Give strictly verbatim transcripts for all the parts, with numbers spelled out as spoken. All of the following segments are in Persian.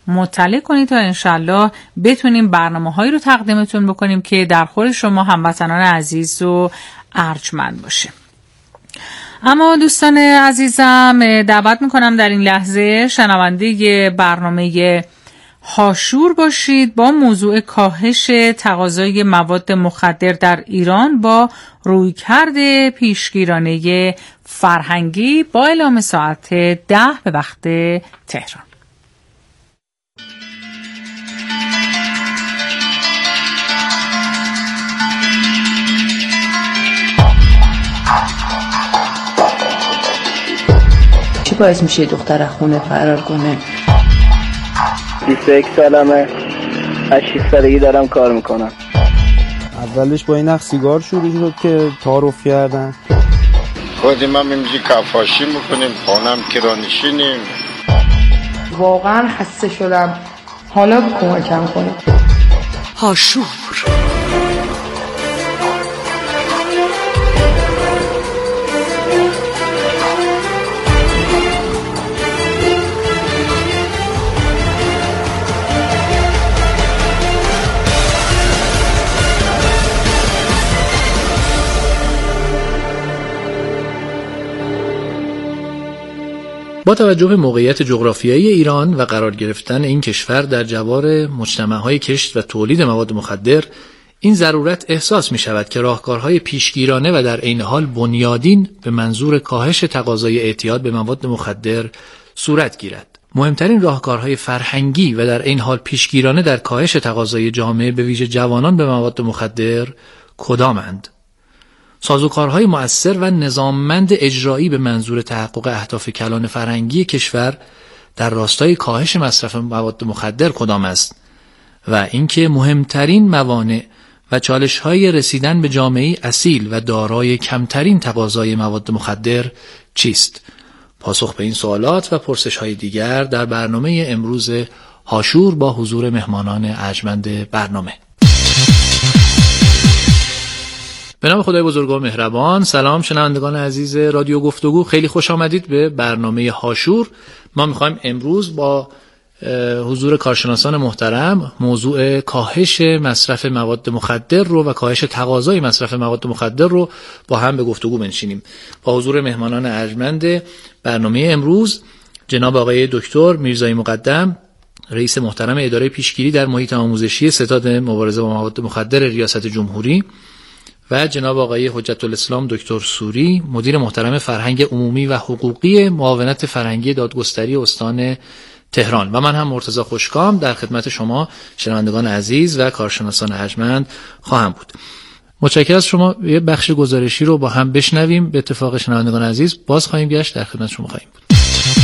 مطلع کنید تا انشالله بتونیم برنامه‌هایی رو تقدیمتون بکنیم که در خور شما هموطنان عزیز و ارجمند باشه. اما دوستان عزیزم دعوت میکنم در این لحظه شنونده برنامه هاشور باشید با موضوع کاهش تقاضای مواد مخدر در ایران با رویکرد پیشگیرانه فرهنگی با اعلام ساعت ده به وقت تهران. چی باعث میشه دختر خونه فرار کنه؟ بیست و یک سالمه، از شش سالگی دارم کار میکنم. اولش با این اخ سیگار شروع شد که تعارف کردن. خودیم هم اینجی کفاشی میکنیم، خانم کرانشینیم. واقعا خسته شدم، حالا کمکم کنیم. هاشور با توجه به موقعیت جغرافیایی ایران و قرار گرفتن این کشور در جوار مجتمع‌های کشت و تولید مواد مخدر، این ضرورت احساس می شود که راهکارهای پیشگیرانه و در عین حال بنیادین به منظور کاهش تقاضای اعتیاد به مواد مخدر صورت گیرد. مهمترین راهکارهای فرهنگی و در عین حال پیشگیرانه در کاهش تقاضای جامعه به ویژه جوانان به مواد مخدر کدامند؟ سازوکارهای مؤثر و نظاممند اجرایی به منظور تحقق اهداف کلان فرهنگی کشور در راستای کاهش مصرف مواد مخدر کدام است و اینکه مهمترین موانع و چالش‌های رسیدن به جامعه‌ای اصیل و دارای کمترین تقاضای مواد مخدر چیست؟ پاسخ به این سوالات و پرسش‌های دیگر در برنامه امروز هاشور با حضور مهمانان ارجمند برنامه. به نام خدای بزرگ و مهربان. سلام شنوندگان عزیز رادیو گفتگو، خیلی خوش آمدید به برنامه هاشور. ما میخوایم امروز با حضور کارشناسان محترم موضوع کاهش مصرف مواد مخدر رو و کاهش تقاضای مصرف مواد مخدر رو با هم به گفتگو بنشینیم. با حضور مهمانان ارجمند برنامه امروز جناب آقای دکتر میرزایی مقدم، رئیس محترم اداره پیشگیری در محیط آموزشی ستاد مبارزه با مواد مخدر ریاست جمهوری، و جناب آقای حجت الاسلام دکتر سوری، مدیر محترم فرهنگ عمومی و حقوقی معاونت فرهنگی دادگستری استان تهران، و من هم مرتضی خوشکام در خدمت شما شنوندگان عزیز و کارشناسان ارجمند خواهم بود. متشکرم از شما. یه بخش گزارشی رو با هم بشنویم. به اتفاق شنوندگان عزیز باز خواهیم گشت، در خدمت شما خواهیم بود.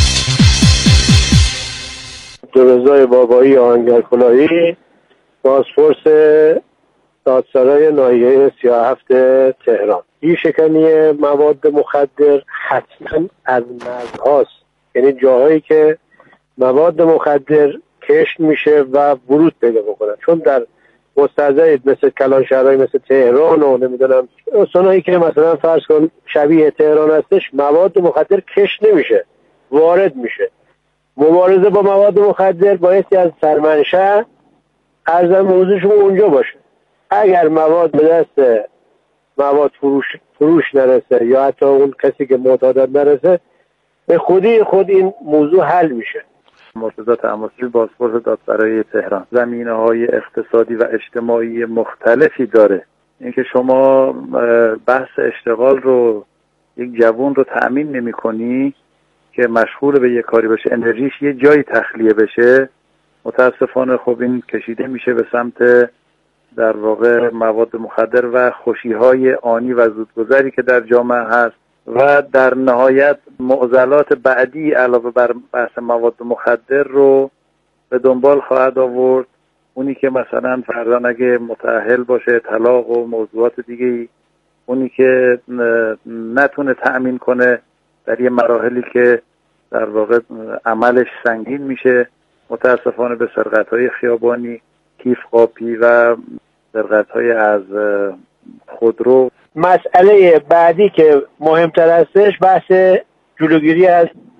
رضای بابایی آهنگر کلاهی، پاسپورت دادسرای ناحیه سی و هفت تهران. این شکنی مواد مخدر حتما از مرزهاست، یعنی جاهایی که مواد مخدر کشت میشه و ورود پیدا بکنن، چون در مستضعف مثل کلان شهرهای مثل تهران و نمیدونم استانایی که مثلا فرض کن شبیه تهران هستش، مواد مخدر کشت نمیشه، وارد میشه. مبارزه با مواد مخدر بایستی از سرمنشأ ارزم موضوعشون اونجا باشه. اگر مواد به دست مواد فروش فروش نرسه یا حتی اون کسی که معتادت نرسه، به خودی خود این موضوع حل میشه. مرتضی طهماسبی، پاسپورت دادسرای تهران. زمینه‌های اقتصادی و اجتماعی مختلفی داره. اینکه شما بحث اشتغال رو یک جوان رو تأمین نمی‌کنی که مشغول به یک کاری باشه، انرژیش یه جایی تخلیه بشه، متاسفانه خب این کشیده میشه به سمت در واقع مواد مخدر و خوشی‌های آنی و زودگذری که در جامعه هست، و در نهایت معضلات بعدی علاوه بر بحث مواد مخدر رو به دنبال خواهد آورد. اونی که مثلا فرضاً اگه متأهل باشه، طلاق و موضوعات دیگه، اونی که نتونه تأمین کنه در یه مراحلی که در واقع عملش سنگین میشه، متاسفانه به سرقت‌های خیابانی، کیف قاپی و سرقت‌های از خودرو. مسئله بعدی که مهمتر هستش بحث جلوگیری از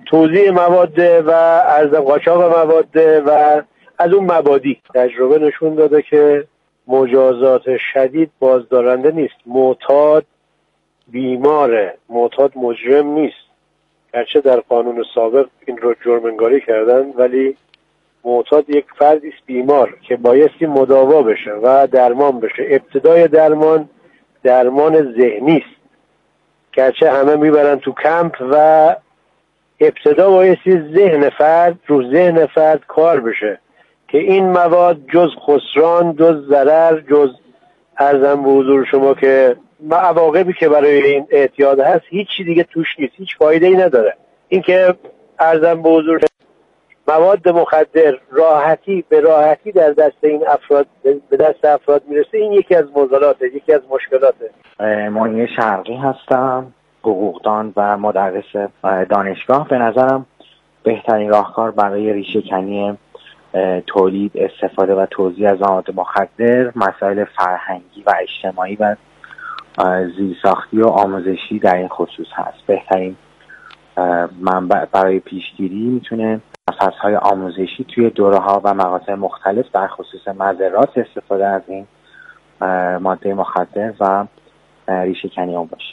توزیع مواد و عرض قاچاق مواد و از اون مبادی. تجربه نشون داده که مجازات شدید بازدارنده نیست. معتاد بیماره، معتاد مجرم نیست. گرچه در قانون سابق این رو جرم‌انگاری کردن، ولی معتاد یک فردی است بیمار که بایستی مداوا بشه و درمان بشه. ابتدای درمان درمان ذهنی است، گرچه همه میبرن تو کمپ و ابتدا بایستی ذهن فرد رو ذهن فرد کار بشه که این مواد جز خسران، جز ضرر، جز عرضم به حضور شما که عواقبی که برای این اعتیاد هست هیچی دیگه توش نیست، هیچ فایده ای نداره. این که عرضم به حضور مواد مخدر راحتی به راحتی در دست این افراد به دست افراد میرسه، این یکی از معضلاته، یکی از مشکلاته. معین شرقی هستم، حقوقدان و مدرس دانشگاه. به نظرم بهترین راهکار برای ریشه‌کنی تولید، استفاده و توزیع از مواد مخدر مسائل فرهنگی و اجتماعی و زیرساختی و آموزشی در این خصوص هست. بهترین منبع برای پیشگیری میتونه نفس‌های آموزشی توی دوره‌ها و مقاطع مختلف در خصوص مضرات استفاده از این ماده مخدر و ریشه‌کنی اون باشه.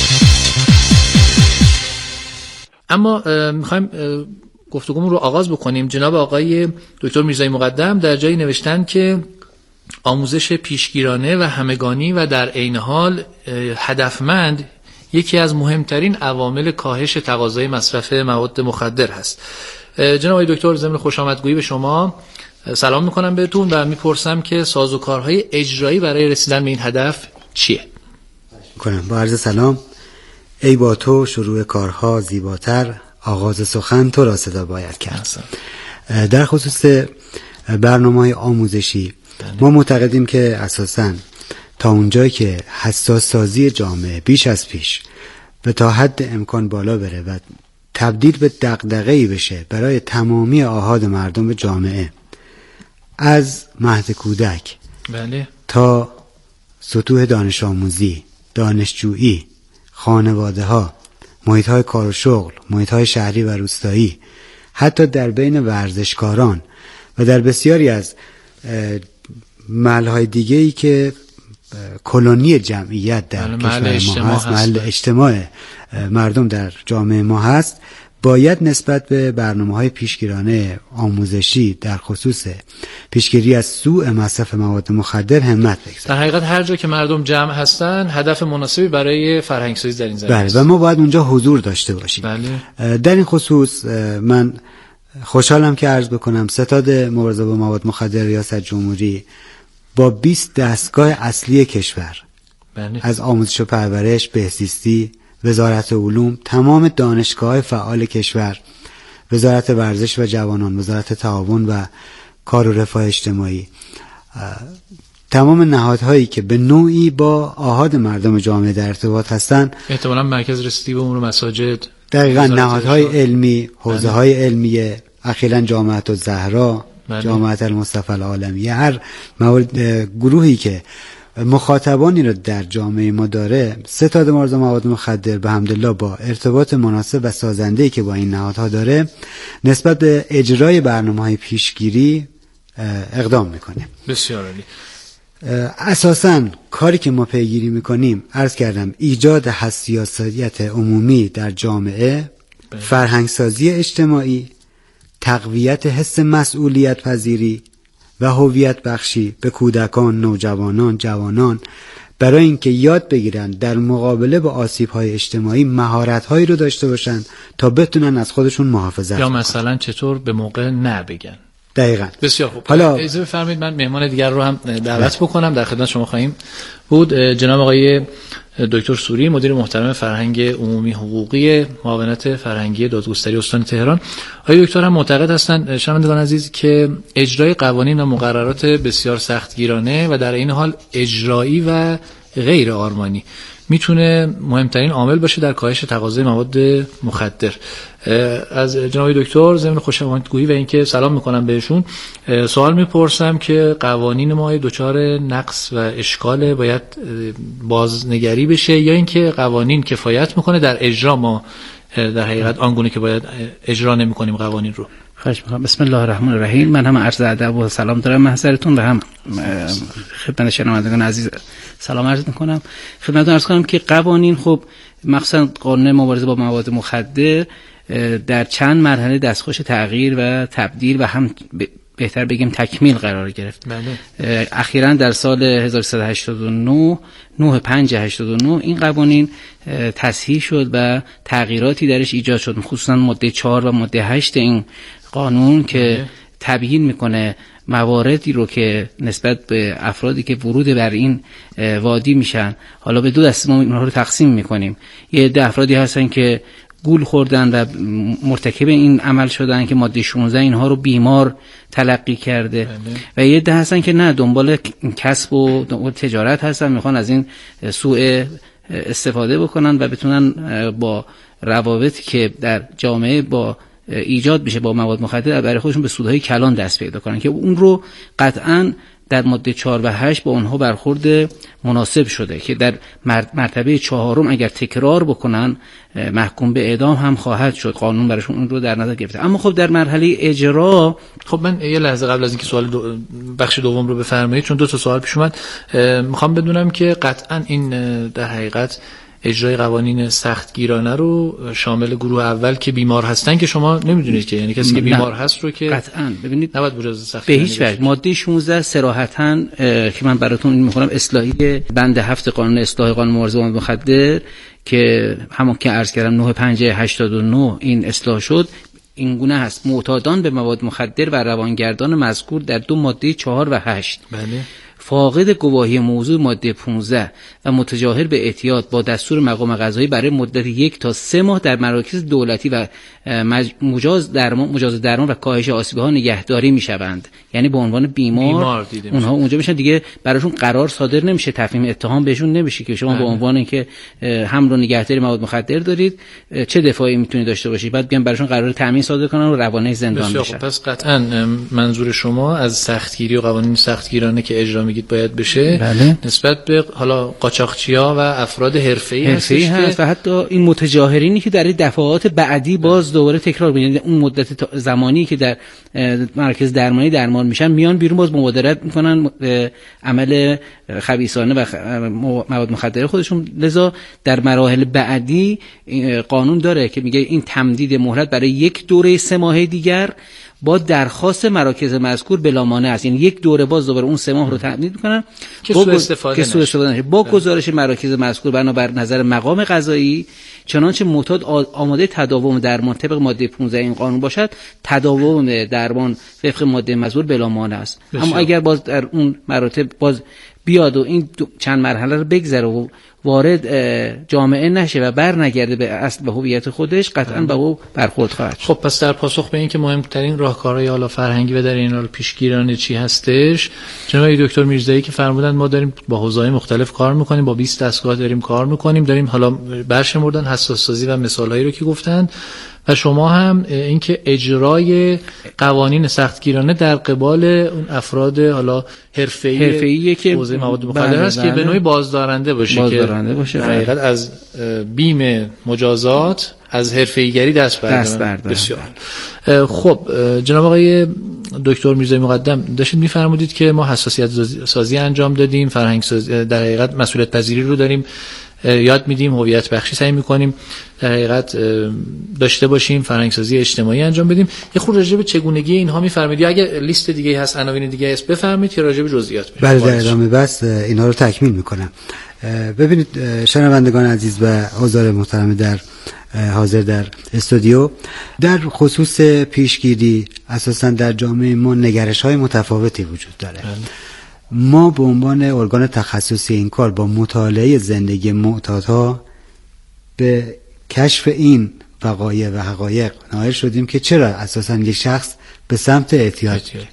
اما میخوایم گفتگومون رو آغاز بکنیم. جناب آقای دکتر میرزایی مقدم در جایی نوشتن که آموزش پیشگیرانه و همگانی و در عین حال هدفمند یکی از مهمترین عوامل کاهش تقاضای مصرف مواد مخدر هست. جناب آقای دکتر، ضمن خوش آمدگویی به شما سلام میکنم بهتون و میپرسم که سازوکارهای اجرایی برای رسیدن به این هدف چیه؟ کنم با عرض سلام. ای با تو شروع کارها زیباتر، آغاز سخن تو را صدا باید کرد. در خصوص برنامه‌های آموزشی ما معتقدیم که اساساً تا اونجایی که حساس سازی جامعه بیش از پیش و تا حد امکان بالا بره و تبدیل به دغدغه‌ای بشه برای تمامی آحاد مردم جامعه، از مهد کودک بله تا سطوح دانش آموزی، دانشجویی، خانواده ها، محیط های کار و شغل، محیط های شهری و روستایی، حتی در بین ورزشکاران و در بسیاری از محل های دیگه ای که کلونی جمعیت در کشور ما هست، محل اجتماع مردم در جامعه ما هست، باید نسبت به برنامه‌های پیشگیرانه آموزشی در خصوص پیشگیری از سوء مصرف مواد مخدر همت بگذاریم. در حقیقت هر جا که مردم جمع هستن هدف مناسبی برای فرهنگ‌سازی در این زمینه است. بله، و ما باید اونجا حضور داشته باشیم. بله. در این خصوص من خوشحالم که عرض بکنم ستاد مبارزه با مواد مخدر ریاست جمهوری با بیست دستگاه اصلی کشور، بله، از آموزش و پرورش، بهزیستی، وزارت علوم، تمام دانشگاه‌های فعال کشور، وزارت ورزش و جوانان، وزارت تعاون و کار و رفاه اجتماعی، تمام نهادهایی که به نوعی با آحاد مردم جامعه در ارتباط هستند، احتمالاً مرکز رسیدگی به امور مساجد، دقیقاً نهادهای علمی، حوزه‌های علمیه، اخیراً جامعه الزهرا، بله، جامعه المصطفى العالمیه، هر مورد گروهی که مخاطبانی رو در جامعه ما داره، ستاد مبارزه مواد مخدر به حمدالله با ارتباط مناسب و سازنده‌ای که با این نهادها داره نسبت به اجرای برنامه‌های پیشگیری اقدام میکنه. بسیار عالی. اساساً کاری که ما پیگیری میکنیم، عرض کردم، ایجاد حساسیت عمومی در جامعه، فرهنگسازی اجتماعی، تقویت حس مسئولیت پذیری و هویت بخشی به کودکان، نوجوانان، جوانان، برای اینکه یاد بگیرن در مقابله با آسیب‌های اجتماعی مهارت‌هایی رو داشته باشن تا بتونن از خودشون محافظت یا کنن. مثلا چطور به موقع نه بگن. دقیقاً. بسیار خوب. حالا اجازه بفرمایید من مهمان دیگر رو هم دعوت بکنم، در خدمت شما خواهیم بود. جناب آقای دکتر سوری، مدیر محترم فرهنگ عمومی حقوقی معاونت فرهنگی دادگستری استان تهران. آقای دکتر هم معتقد هستند شنوندگان عزیز که اجرای قوانین و مقررات بسیار سختگیرانه و در این حال اجرایی و غیر آرمانی میتونه مهمترین عامل باشه در کاهش تقاضای مواد مخدر. از جناب دکتر ضمن خوشامدگویی و اینکه سلام میکنم بهشون، سوال میپرسم که قوانین ما دچار نقص و اشکال، باید بازنگری بشه یا اینکه قوانین کفایت میکنه در اجرا ما در حقیقت آنگونه که باید اجرا نمی‌کنیم قوانین رو. خواهش می‌کنم. بسم الله الرحمن الرحیم. من هم عرض ادب و سلام دارم محضرتون و هم خدمت شنوندگان عزیز سلام عرض می‌کنم. خدمتتون عرض کنم که قوانین خب مخصوصا قانون مبارزه با مواد مخدر در چند مرحله دستخوش تغییر و تبدیل و هم بهتر بگیم تکمیل قرار گرفت. بله. اخیراً در سال هزار و سیصد و هشتاد و نه نه پنج هشتاد و نه این قوانین تصحیح شد و تغییراتی درش ایجاد شد، خصوصا ماده چهار و ماده هشت این قانون که تبیین میکنه مواردی رو که نسبت به افرادی که ورود بر این وادی میشن، حالا به دو دسته ما اینها رو تقسیم میکنیم. یه عده افرادی هستن که گول خوردن و مرتکب این عمل شدن که ماده شانزده اینها رو بیمار تلقی کرده. بله. و یه عده هستن که نه، دنبال کسب و دنبال تجارت هستن، میخوان از این سوء استفاده بکنن و بتونن با روابطی که در جامعه با ایجاد بشه با مواد مخدر برای خودشون به سودهای کلان دست پیدا کنن که اون رو قطعاً در ماده چهار و هشت با اونها برخورد مناسب شده که در مرتبه چهارم اگر تکرار بکنن محکوم به اعدام هم خواهد شد. قانون براشون اون رو در نظر گرفته. اما خب در مرحله اجرا، خب من یه لحظه قبل از اینکه سوال دو بخش دوم رو بفرمایید، چون دو تا سوال پیش اومد، میخوام بدونم که قطعاً این در حقیقت اجرای قوانین سختگیرانه رو شامل گروه اول که بیمار هستن که شما نمیدونید که، یعنی کسی که بیمار هست رو که قطعاً ببینید نباید مجاز سخت به هیچ وجه. ماده شانزده صراحتاً که من براتون این میخونم اصلاحی بند هفت قانون اصلاح قانون مبارزه با مواد مخدر که همون که عرض کردم نه پنج هشتاد و نه این اصلاح شد، این گونه هست: معتادان به مواد مخدر و روانگردان مذکور در دو ماده چهار و هشت بله فاقد گواهی موضوع ماده پانزده و متجاهر به اعتیاد با دستور مقام قضایی برای مدت یک تا سه ماه در مراکز دولتی و مجاز درمان مجاز درمان و کاهش آسیب‌ها نگهداری میشوند. یعنی به عنوان بیمار, بیمار اونها اونجا میشن، دیگه براشون قرار صادر نمیشه، تفهیم اتهام بهشون نمیشه که شما به عنوان اینکه حمل و نگهداری مواد مخدر دارید چه دفاعی میتونید داشته باشید، بعد بیان براشون قرار تامین صادر کنن و روانه زندان بشن. پس قطعاً منظور شما از سختگیری و قوانین سختگیرانه که اجرا میگید باید بشه، بله. نسبت به حالا قاچاقچی‌ها و افراد حرفه‌ای حرفه‌ای هست و حتی این متجاهرینی که در دفعات بعدی باز دوباره تکرار می‌کنن، اون مدت زمانی که در مرکز درمانی درمان میشن میان بیرون باز مبادرت میکنن عمل خبیثانه و مواد مخدر خودشون. لذا در مراحل بعدی قانون داره که میگه این تمدید مهلت برای یک دوره سه ماهه دیگر با درخواست مراکز مذکور بلا مانع است. یعنی یک دوره باز دوباره اون سه ماه رو تمدید میکنن که سوء استفاده که سوء استفاده نشه. با گزارش مراکز مذکور بنابر نظر مقام قضایی، چنانچه معتاد آماده تداوم درمان طبق ماده پانزده این قانون باشد، تداوم درمان وفق ماده مذکور بلا مانع است. اما اگر باز در اون مراتب باز بیاد و این چند مرحله رو بگذره و وارد جامعه نشه و بر نگرده به اصل به هویت خودش، قطعاً به او برخورد خواهد. خب پس در پاسخ به این که مهمترین راهکارهای حالا فرهنگی و در این حال پیشگیرانه چی هستش، جناب دکتر میرزایی که فرمودن ما داریم با حوزه‌های مختلف کار میکنیم، با بیست دستگاه داریم کار میکنیم، داریم حالا برشمردن حساس سازی و مثالهایی رو که گفتن، و شما هم اینکه اجرای قوانین سختگیرانه در قبال اون افراد حالا حرفه‌ای حرفه‌ای که حوزه مواد مخدر هست که به نوعی بازدارنده باشه، بازدارنده که باشه حقیقت از بیم مجازات از حرفه‌ایگری دست بردارن. بسیار خب جناب آقای دکتر میرزایی مقدم داشتید میفرمودید که ما حساسیت سازی انجام دادیم، فرهنگ سازی، در حقیقت مسئولیت پذیری رو داریم یاد میدیم، هویت بخشی سعی میکنیم در حقیقت داشته باشیم، فرهنگ سازی اجتماعی انجام بدیم. یه خورده راجع به چگونگی اینها میفرمایید یا اگر لیست دیگه هست، عناوین دیگه هست بفرمایید که راجع به جزئیات بله در ادامه بس اینا رو تکمیل میکنم. ببینید شنوندگان عزیز و حضار محترم در حاضر در استودیو، در خصوص پیشگیری اساسا در جامعه ما نگرش‌های متفاوتی وجود داره. ما به عنوان ارگان تخصصی این کار با مطالعه زندگی معتادها به کشف این وقایع و حقایق نائل شدیم که چرا اساسا یک شخص به سمت اعتیاد میره.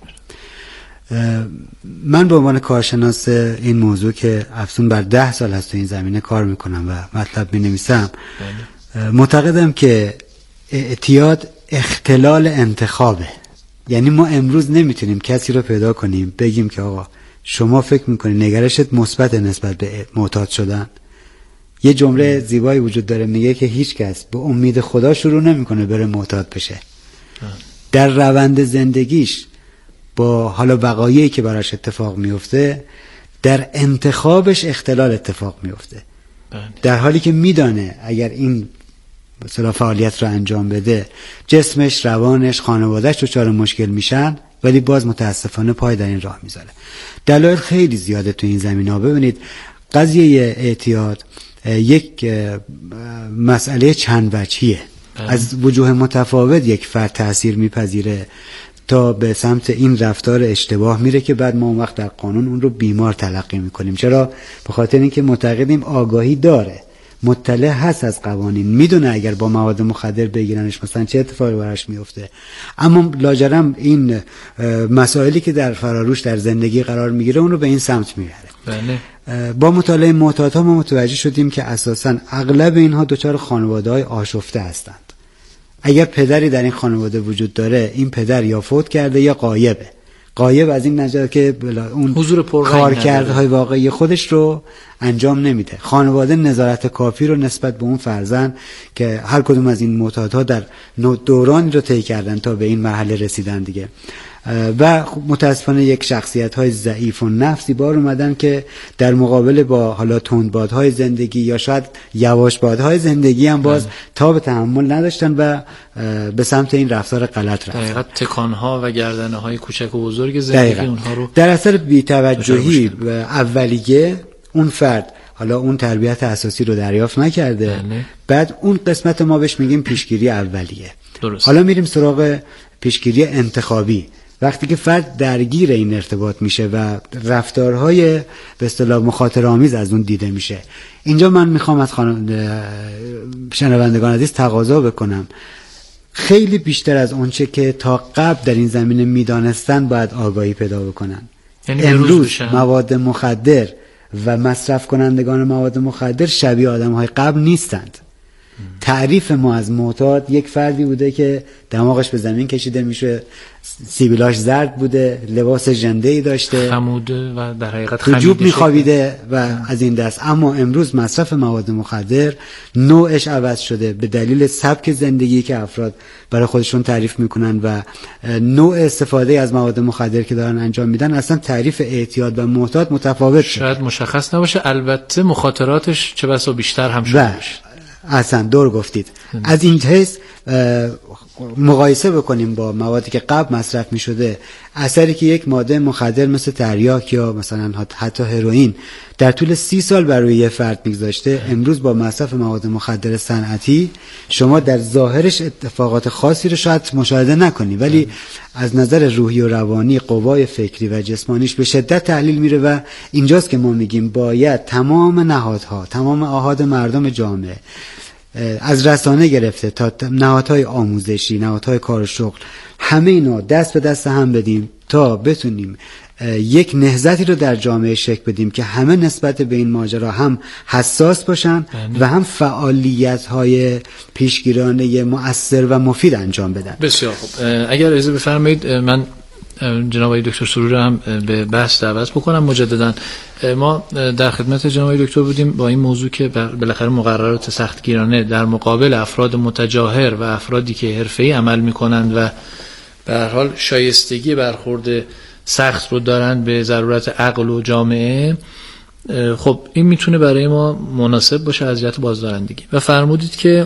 من به عنوان کارشناس این موضوع که افزون بر ده سال هست تو این زمینه کار میکنم و مطلب مینویسم، معتقدم که اعتیاد اختلال انتخابه. یعنی ما امروز نمیتونیم کسی رو پیدا کنیم بگیم که آقا شما فکر میکنی نگرشت مثبت نسبت به معتاد شدن، یه جمله زیبایی وجود داره میگه که هیچ کس به امید خدا شروع نمیکنه بره معتاد بشه. در روند زندگیش با حالا وقایعی که براش اتفاق میفته در انتخابش اختلال اتفاق میفته، در حالی که میدانه اگر این مثلا فعالیت رو انجام بده جسمش، روانش، خانوادهش دچار مشکل میشن، ولی باز متاسفانه پای در این راه میذاره. دلایل خیلی زیاده تو این زمینه ها. ببینید قضیه اعتیاد یک مسئله چند وجهیه، از وجوه متفاوت یک فرد تأثیر میپذیره تا به سمت این رفتار اشتباه میره که بعد ما اون وقت در قانون اون رو بیمار تلقی میکنیم. چرا؟ به خاطر اینکه معتقدیم آگاهی داره، مطلع هست از قوانین، میدونه اگر با مواد مخدر بگیرنش مثلا چه اتفاقی براش میفته، اما لاجرم این مسائلی که در فراروش در زندگی قرار میگیره اون رو به این سمت میبره. بله. با مطالعه معتادها ما متوجه شدیم که اساساً اغلب اینها دچار خانواده‌های آشفته هستند. اگر پدری در این خانواده وجود داره، این پدر یا فوت کرده یا غایبه. غایب از این نظر که اون حضور کارکردهای واقعی خودش رو انجام نمیده. خانواده نظارت کافی رو نسبت به اون فرزند که هر کدوم از این معتادها در دورانی رو طی کردن تا به این مرحله رسیدن دیگه، و متاسفانه یک شخصیت های ضعیف و نفسی بار اومدن که در مقابل با حالا تندبادهای زندگی یا شاید یواشبادهای زندگی هم باز تا به تحمل نداشتن و به سمت این رفتار غلط رفتن. دقیقاً تکانها و گردنه های کوچک و بزرگ زندگی دقیقا. اونها رو در اثر بی‌توجهی و اولیه اون فرد حالا اون تربیت اساسی رو دریافت نکرده، بله. بعد اون قسمت ما بهش میگیم پیشگیری اولیه. درست. حالا میریم سراغ پیشگیری انتخابی. وقتی که فرد درگیر این ارتباط میشه و رفتارهای به اصطلاح مخاطره‌آمیز از اون دیده میشه، اینجا من میخوام از خانم شنوندگان عزیز تقاضا بکنم خیلی بیشتر از اونچه که تا قبل در این زمینه میدانستن باید آگاهی پیدا بکنن. یعنی امروز مواد مخدر و مصرف کنندگان مواد مخدر شبیه آدم‌های قبل نیستند. تعریف ما از معتاد یک فردی بوده که دماغش به زمین کشیده میشه، سیبیلاش زرد بوده، لباس ژنده‌ای داشته، خموده و در حقیقت خمیده، جوب میخوابیده و از این دست. اما امروز مصرف مواد مخدر نوعش عوض شده به دلیل سبک زندگی که افراد برای خودشون تعریف میکنن و نوع استفاده از مواد مخدر که دارن انجام میدن. اصلا تعریف اعتیاد و معتاد متفاوت شاید مشخص نباشه، البته مخاطراتش چه بسا بیشتر هم شده باشه. اصلا دور گفتید. از این حیث مقایسه بکنیم با موادی که قبل مصرف می شده، اثری که یک ماده مخدر مثل تریاک یا مثلا حتی هروئین در طول سی سال برای یه فرد میگذاشته، امروز با مصرف مواد مخدر صنعتی شما در ظاهرش اتفاقات خاصی رو شاید مشاهده نکنی، ولی از نظر روحی و روانی قوای فکری و جسمانیش به شدت تحلیل میره و اینجاست که ما میگیم باید تمام نهادها، تمام آحاد مردم جامعه، از رسانه گرفته تا نهادهای آموزشی، نهادهای کار و شغل، همه اینا دست به دست هم بدیم تا بتونیم یک نهضتی رو در جامعه شکل بدیم که همه نسبت به این ماجرا هم حساس باشن و هم فعالیت‌های پیشگیرانه مؤثر و مفید انجام بدن. بسیار خوب. اگر اجازه بفرمایید من جناب آقای دکتر سرور هم به بحث دعوت بکنم مجددا. ما در خدمت جناب آقای دکتر بودیم با این موضوع که بالاخره مقررات سختگیرانه در مقابل افراد متجاهر و افرادی که حرفه‌ای عمل می‌کنند و به هر حال شایستگی برخورد سخت رو دارن به ضرورت عقل و جامعه، خب این میتونه برای ما مناسب باشه اذیت بازدارندگی. و فرمودید که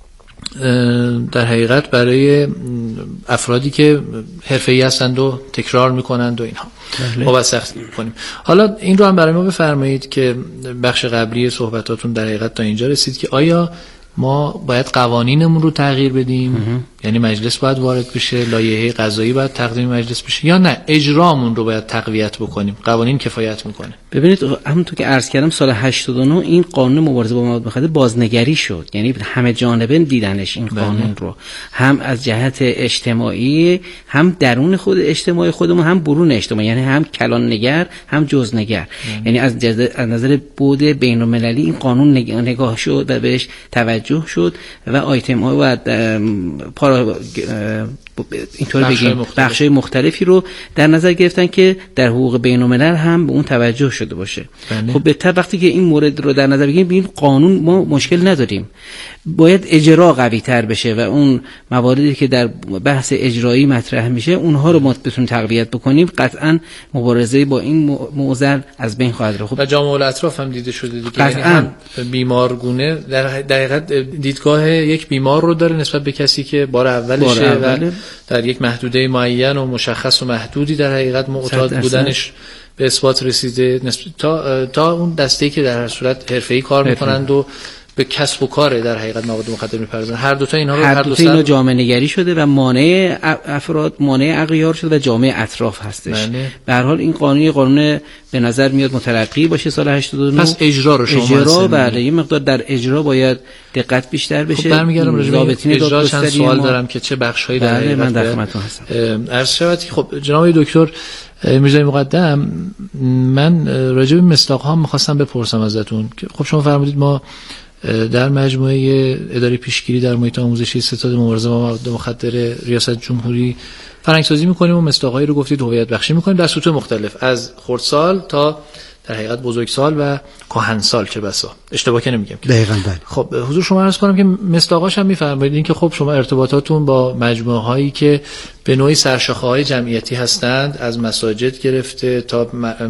در حقیقت برای افرادی که حرفه‌ای هستند و تکرار میکنند و اینها ما باید سختی میکنیم. حالا این رو هم برای ما بفرمایید که بخش قبلی صحبتاتون در حقیقت تا اینجا رسید که آیا ما باید قوانینمون رو تغییر بدیم؟ یعنی مجلس باید وارد بشه، لایحه قضایی باید تقدیم مجلس بشه، یا نه اجرامون رو باید تقویت بکنیم؟ قوانین کفایت میکنه. ببینید همونطور که عرض کردم سال هشتاد و نه این قانون مبارزه با مواد مخدر بازنگری شد، یعنی همه جانبه دیدنش این قانون رو، هم از جهت اجتماعی، هم درون خود اجتماعی خودمون، هم برون اجتماعی، یعنی هم کلان نگر هم جزنگر. یعنی از از نظر بود بین المللی این قانون نگاه شد و بهش توجه شد و آیتم ها و پارا اینطور بگیم بخش‌های مختلفی رو در نظر گرفتن که در حقوق بین‌الملل هم به اون توجه شده باشه. بله. خب بهتر وقتی که این مورد رو در نظر بگیریم ببین قانون ما مشکل نداریم، باید اجرا قوی تر بشه و اون مواردی که در بحث اجرایی مطرح میشه اونها رو ما بتونیم تقویت بکنیم، قطعاً مبارزه با این معضل از بین خواهد رفت. و جامعه الاطراف هم دیده شده دیگه، یعنی هم بیمارگونه در حقیقت دیدگاه یک بیمار رو داره نسبت به کسی که بار اولشه و در یک محدوده معین و مشخص و محدودی در حقیقت معتاد بودنش به اثبات رسیده، تا تا اون دسته‌ای که در هر صورت حرفه‌ای کار میکنند و به کسب و کار در حقیقت مواد مخدر میپردازن. هر دو تا اینها رو هر دو تا اینا جامعه نگری شده و مانع افراد مانع اغیار شده و جامعه اطراف هستش. بله. به هر حال این قانون قانون به نظر میاد مترقی باشه سال هشتاد و نه. پس اجرا رو شما اجرا بله یه مقدار در اجرا باید دقت بیشتر بشه. خب برمیگردم راجع به اجرا چند سوال دارم که چه بخشایی در بله من در خدمتتون هستم. عرض شود که خب جناب دکتر میرزای مقدم، من راجع به مصداق‌ها می‌خواستم بپرسم ازتون که خب شما فرمودید ما در مجموعه اداره پیشگیری در محیط آموزشی ستاد مبارزه با مواد مخدر ریاست جمهوری فرهنگ‌سازی می‌کنیم و مصداق‌هایی رو گفتید هویت بخشی می‌کنیم در سطوح مختلف، از خردسال تا در حقیقت بزرگسال و کهنسال چه بسا. اشتباه که نمیگم که دقیقاً بله. خب حضور شما عرض کنم که مصداقاش هم می‌فرمایید این که خب شما ارتباطاتون با مجموعه‌هایی که به نوعی سرشاخه‌های جمعیتی هستند، از مساجد گرفته تا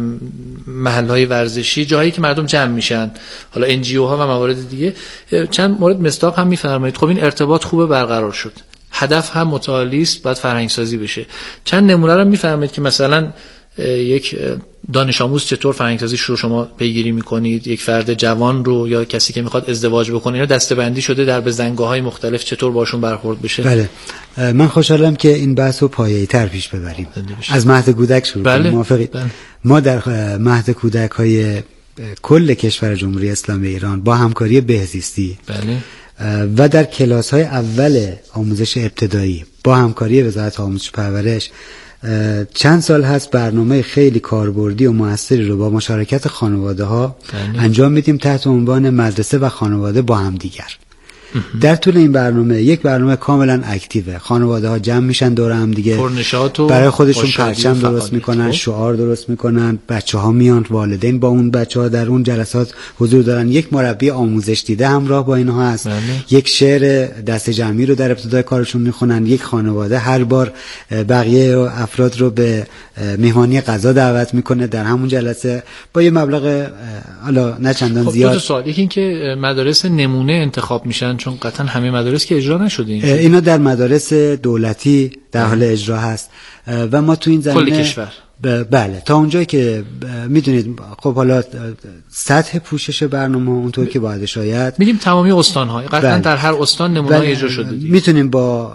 محل‌های ورزشی، جاهایی که مردم جمع میشن، حالا ان جی او ها و موارد دیگه، چند مورد مصداق هم می‌فرمایید. خب این ارتباط خوبه برقرار شد، هدف هم متعالی است، باید فرهنگ‌سازی بشه. چند نمونه رو می‌فرمایید که مثلا یک دانش آموز چطور فرهنگ‌سازیش رو شما پیگیری می‌کنید، یک فرد جوان رو یا کسی که می‌خواد ازدواج بکنه، اینا دسته‌بندی شده در بزنگاه‌های مختلف چطور باشون برخورد بشه. بله من خوشحالم که این بحث رو پایه‌ای‌تر پیش ببریم. از مهد کودک شروع کنیم. موافقید؟ بله. ما در مهد کودک‌های کل کشور جمهوری اسلامی ایران با همکاری بهزیستی بله. و در کلاس‌های اول آموزش ابتدایی با همکاری وزارت آموزش و پرورش چند سال هست برنامه خیلی کاربردی و موثری رو با مشارکت خانواده ها انجام میدیم تحت عنوان مدرسه و خانواده با هم دیگر. در طول این برنامه یک برنامه کاملا اکتیوه، خانواده ها جمع میشن دور هم دیگه، برای خودشون پرچم درست میکنن، شعار درست میکنن، بچه ها میان، والدین با اون بچه ها در اون جلسات حضور دارن، یک مربی آموزش دیده همراه با اینها هست، بله. یک شعر دست جمعی رو در ابتدای کارشون میخونن، یک خانواده هر بار بقیه افراد رو به مهمانی غذا دعوت میکنه در همون جلسه با یه مبلغ حالا نه چندان خب زیاد. دو سوال، یکی این که مدارس نمونه انتخاب میشن چون قطعا همه مدارس که اجرا نشده، این اینا در مدارس دولتی در حال اجرا هست و ما تو این زمینه کل کشور ب... بله تا اونجایی که میدونید خب حالا سطح پوشش برنامه اونطور که باید شاید میگیم تمامی استان‌ها قطعا بله. در هر استان نمونه بله. اجرا شده دیگه. میتونیم با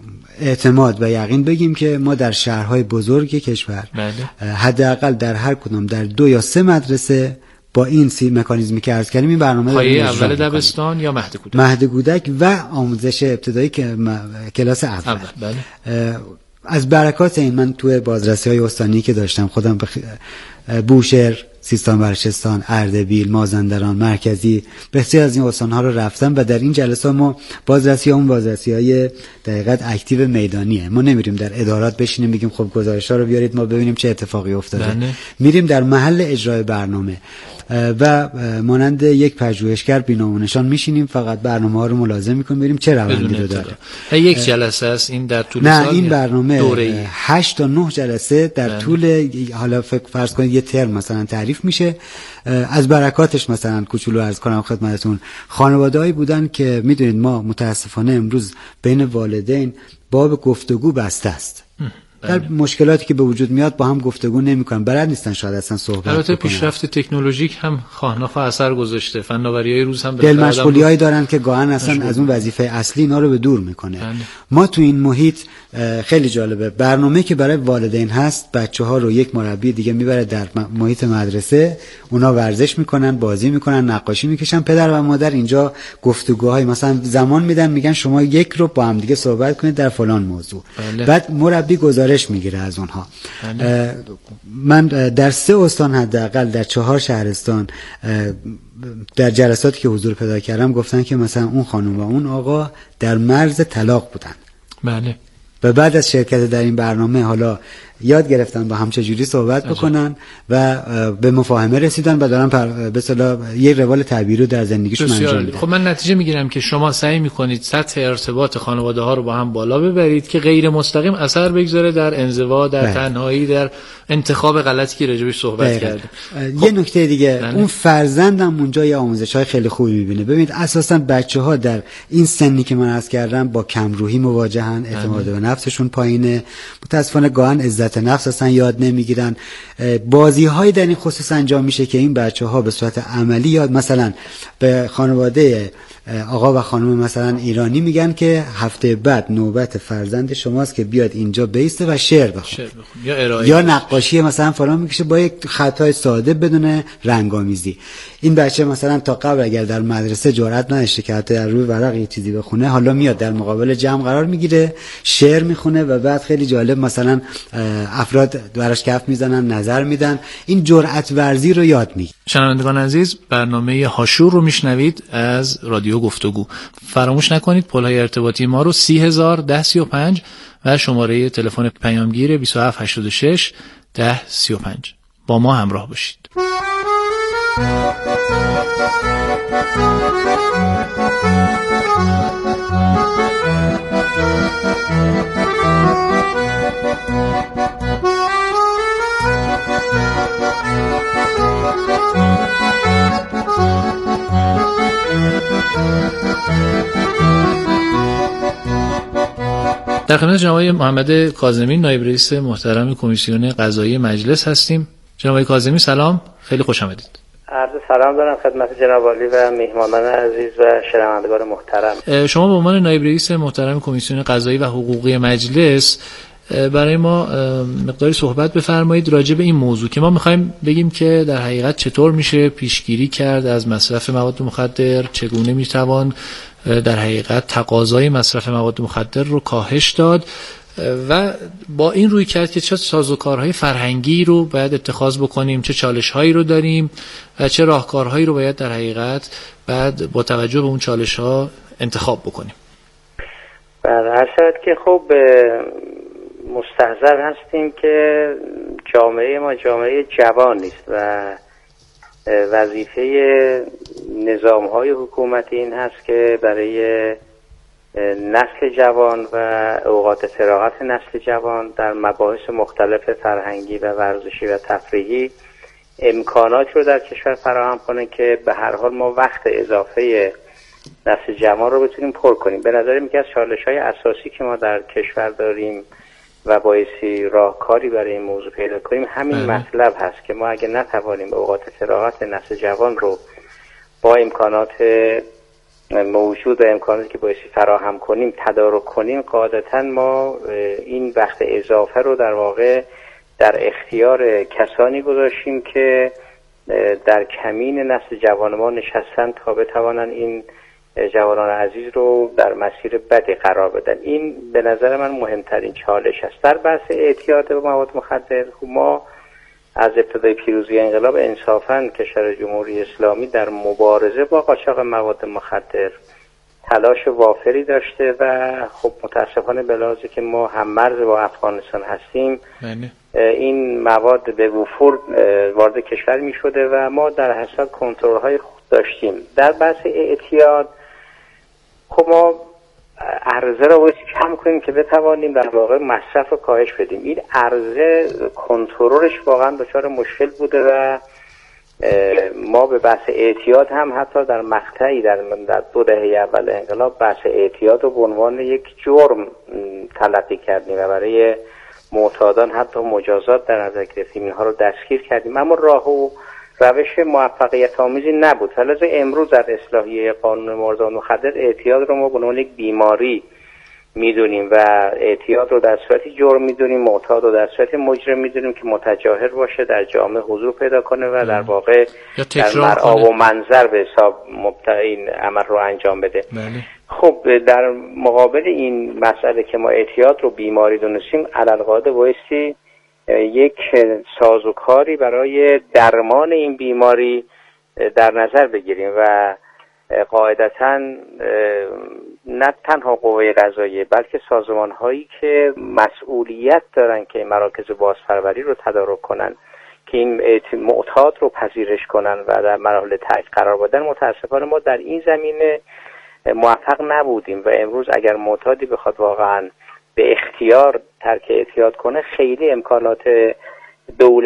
اعتماد و یقین بگیم که ما در شهرهای بزرگ کشور بله. حداقل در هر کدام در دو یا سه مدرسه با این سی مکانیزمی که عرض کردیم این برنامه پایه اول دبستان یا مهد کودک مهد کودک و آموزش ابتدایی که م... کلاس اول, اول. بله. از برکات این من توی بازرسی های استانی که داشتم خودم بخ... بوشهر، سیستان بلوچستان، اردبیل، مازندران، مرکزی بسیار از این استان‌ها رو رفتم و در این جلسه ما بازرسی ها اون بازرسی های دقیقاً اکتیو میدانیه. ما نمیریم در ادارات بشینیم بگیم خب گزارش‌ها رو بیارید ما ببینیم چه اتفاقی افتاده. بله. میریم در محل اجرای برنامه و مانند یک پژوهشگر بی‌نام میشینیم فقط برنامه‌ها رو ملاحظه می‌کنیم ببینیم چه روندی رو داره. یک جلسه است این در طول نه سال؟ نه این برنامه هشت تا نه جلسه در بله. طول حالا فرض کنید یه ترم مثلا تعریف میشه. از برکاتش مثلا کوچولو عرض کنم خدمتتون خانواده‌ای بودن که میدونید ما متاسفانه امروز بین والدین باب گفتگو بسته است. در مشکلاتی که به وجود میاد با هم گفتگو نمی‌کنن، بلد نیستن شاید اصلا صحبت کنن. البته پیشرفت تکنولوژیک هم خواهناخواه اثر گذاشته، فناوری‌های روز هم دل مشغولیایی دارن که گاهن اصلا از اون وظیفه اصلی اینا رو به دور میکنه. بله. ما تو این محیط خیلی جالبه برنامه که برای والدین هست، بچه‌ها رو یک مربی دیگه میبره در محیط مدرسه، اونا ورزش میکنن، بازی میکنن، نقاشی میکشن، پدر و مادر اینجا گفتگوهای مثلا زمان میدن، میگن شما یک رو با هم دیگه صحبت کنید در فلان موضوع. بله. بعد مربی گزارش میگیره از اونها. بله. من در سه استان حداقل در چهار شهرستان در جلساتی که حضور پیدا کردم گفتن که مثلا اون خانم و اون آقا در مرز طلاق بودن. بله. و بعد از شرکت در این برنامه حالا یاد گرفتن با هم چجوری صحبت بکنن و به مفاهمه رسیدن و دارن به اصطلاح یک روال طبیعی رو در زندگیشون انجام میدن. خب من نتیجه میگیرم که شما سعی میکنید سطح ارتباط خانواده ها رو با هم بالا ببرید که غیر مستقیم اثر بگذاره در انزوا، در بله. تنهایی، در انتخاب غلطی که راجبش صحبت کردیم. خب. یه نکته دیگه بله. اون فرزندم اونجا یه آموزش‌های خیلی خوبی می‌بینه. ببینید اساساً بچه‌ها در این سنی که من عرض کردم با کمروحی مواجهن، اعتماد به نفسشون پایینه، متأسفانه گاهن عزت نفس اصلا یاد نمیگیرن. بازی‌های در این خصوص انجام میشه که این بچه‌ها به صورت عملی یاد، مثلا به خانواده آقا و خانم مثلا ایرانی میگن که هفته بعد نوبت فرزند شماست که بیاد اینجا بیسته و شعر بخونه یا, یا نقاشی مثلا فلان میکشه با یک خطای ساده بدون رنگامیزی. این بچه مثلا تا قبل اگر در مدرسه جرئت نداشته که حتی در روی ورق یه چیزی بخونه، حالا میاد در مقابل جمع قرار میگیره، شعر میخونه و بعد خیلی جالب مثلا افراد براش کف میزنن، نظر میدن. این جرأت ورزی رو یاد میگیره. شنوندگان عزیز، برنامه هاشور رو میشنوید از رادیو گفتگو. فراموش نکنید پل‌های ارتباطی ما رو سی هزار ده سی و پنج و شماره تلفن پیامگیر بیست و هفت هشتاد و شش ده سی و پنج با ما همراه باشید. در خدمت جناب محمد کاظمی، نایب رئیس محترم کمیسیون قضایی مجلس هستیم. جناب کاظمی سلام، خیلی خوش آمدید. عرض سلام دارم خدمت جناب عالی و میهمانان عزیز و شنوندگان محترم. شما به عنوان نایب رئیس محترم کمیسیون قضایی و حقوقی مجلس برای ما مقداری صحبت بفرمایید راجع به این موضوع که ما میخوایم بگیم که در حقیقت چطور میشه پیشگیری کرد از مصرف مواد مخدر، چگونه میتوان در حقیقت تقاضای مصرف مواد مخدر رو کاهش داد و با این روی کرد که چه سازوکارهای فرهنگی رو باید اتخاذ بکنیم، چه چالش‌هایی رو داریم و چه راهکارهایی رو باید در حقیقت بعد با توجه به اون چالش‌ها انتخاب بکنیم. بله، هر شاید که خب مستحضر هستیم که جامعه ما جامعه جوان نیست و وظیفه نظام‌های حکومتی این هست که برای نسل جوان و اوقات فراغت نسل جوان در مباحث مختلف فرهنگی و ورزشی و تفریحی امکانات رو در کشور فراهم کنه که به هر حال ما وقت اضافه نسل جوان رو بتونیم پر کنیم. به نظر میاد چالش‌های اساسی که ما در کشور داریم و بایستی راهکاری برای این موضوع پیدا کنیم همین اه. مطلب هست که ما اگه نتوانیم اوقات فراغت نسل جوان رو با امکانات موجود و امکاناتی که بایستی فراهم کنیم تدارک کنیم، قاعدتا ما این وقت اضافه رو در واقع در اختیار کسانی گذاشتیم که در کمین نسل جوان ما نشستن تا بتوانن این جوانان عزیز رو در مسیر بدی قرار بدن. این به نظر من مهمترین چالش است. در بحث اعتیاد به مواد مخدر ما از ابتدای پیروزی انقلاب انصافاً کشور جمهوری اسلامی در مبارزه با قاچاق مواد مخدر تلاش وافری داشته و خب متاسفانه به لحاظی که ما هم مرز با افغانستان هستیم بله. این مواد به وفور وارد کشور می شده و ما در حساب کنترل های خود داشتیم. در بحث اعتیاد خب ما عرضه رو باید کم کنیم که بتوانیم در واقع مصرف رو کاهش بدیم. این عرضه کنترلش واقعا دچار مشکل بوده و ما به بحث اعتیاد هم حتی در مقطعی در در دو دهه اول انقلاب بحث اعتیاد رو به عنوان یک جرم تلقی کردیم و برای معتادان حتی مجازات در نظر گرفتیم، اینها رو دستگیر کردیم، اما راه و روش موفقیت آمیزی نبود. لذا امروز در اصلاحیه قانون مواد مخدر اعتیاد رو ما به عنوان یک بیماری میدونیم و اعتیاد رو در صورتی جرم میدونیم، معتاد رو در صورتی مجرم میدونیم که متجاهر باشه، در جامعه حضور پیدا کنه و در واقع در مرعا و منظر به حساب این عمل رو انجام بده. بله. خب در مقابل این مسئله که ما اعتیاد رو بیماری دونستیم، علالقاعده بایستی یک سازوکاری برای درمان این بیماری در نظر بگیریم و قاعدتاً نه تنها قوه قضاییه بلکه سازمان هایی که مسئولیت دارن که مراکز بازپروری رو تدارک کنن، که این معتاد رو پذیرش کنن و در مراحل ترک قرار بدن، متاسفانه ما در این زمینه موفق نبودیم و امروز اگر معتادی بخواد واقعا به اختیار ترک اعتیاد کنه، خیلی امکانات دولت